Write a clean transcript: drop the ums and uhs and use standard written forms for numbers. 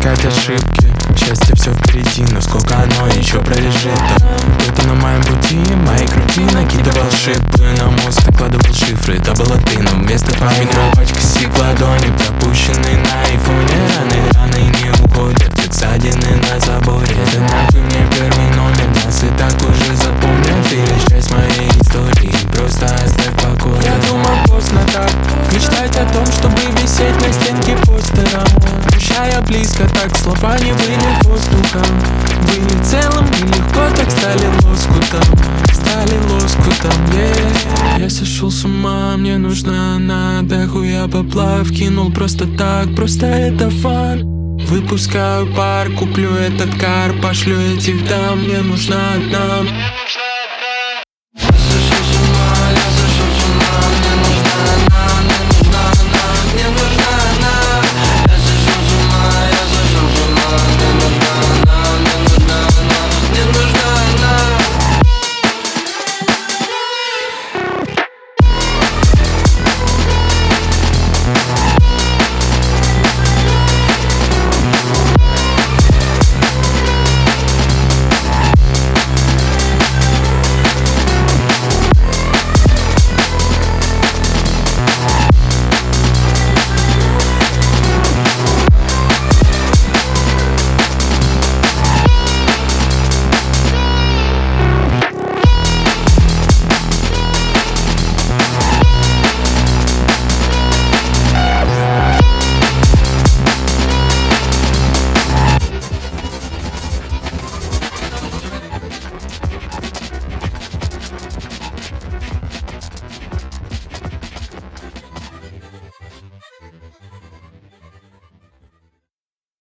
допускать ошибки. Счастье все впереди, но сколько оно еще пролежит. Кто-то на моем пути, моей груди накидывал шипы, на мозг накладывал шифры. Это была ты, но вместо память косик в ладони, пропущенный на айфоне. Раны не уходят, как ссадины на заборе. Это нахуй мне первый номер, нас и так уже запомнят. Ты лишь часть моей истории, просто оставь в покое. Я думал поздно так мечтать о том, чтобы висеть на стенке постером. Прощая близко, так слова не были воздухом. Были целым и легко так стали лоскутом. Стали лоскутом, yeah. Я сошел с ума, мне нужна она. Дохуя поплав, кинул просто так, просто это фан. Выпускаю пар, куплю этот кар, пошлю этих дам. Мне нужна одна.